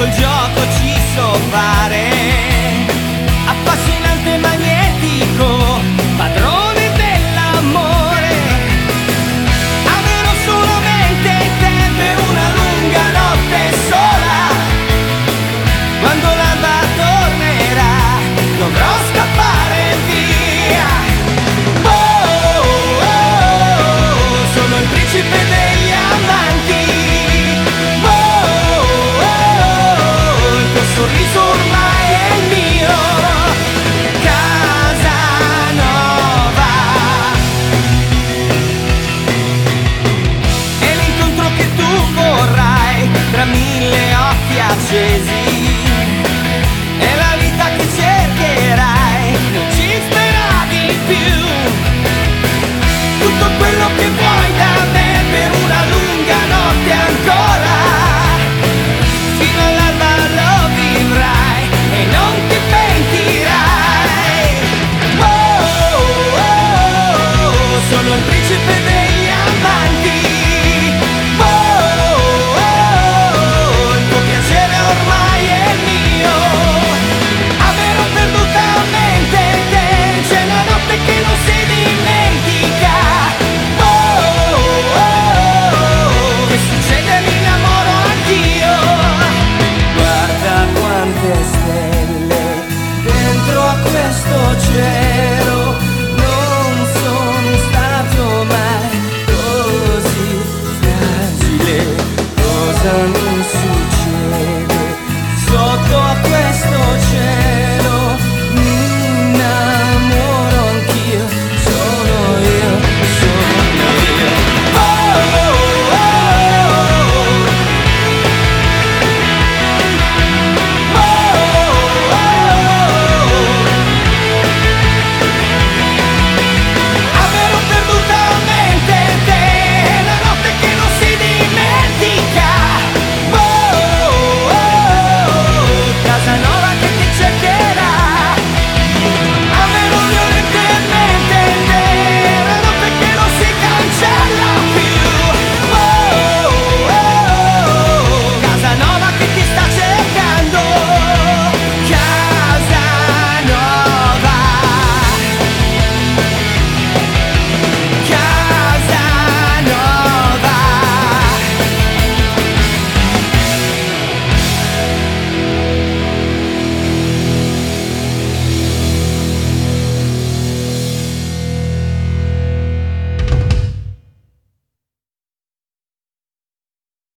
tutto il gioco ci so fare, affascinante e magnetico, padrone dell'amore. Avrò solamente te per una lunga notte sola, quando l'alba tornerà dovrò scappare via. Oh, oh, oh, sono il principe degli amanti. Sorriso ormai è il mio, casa nuova. È l'incontro che tu vorrai tra mille occhi accesi, è la vita che cercherai, non ci speravi più. Tutto quello che vuoi da me per una lunga notte ancora, fino all'alba lo vivrai e non ti pentirai. Oh, oh, oh, sono il principe degli amanti. Oh, oh, oh, il tuo piacere ormai è mio. Avrò perdutamente te, c'è una notte che non si dimentica. Oh, oh, oh, che succede, mi innamoro anch'io. Guarda quante stelle dentro a questo cielo, non sono stato mai così fragile. Cosa mi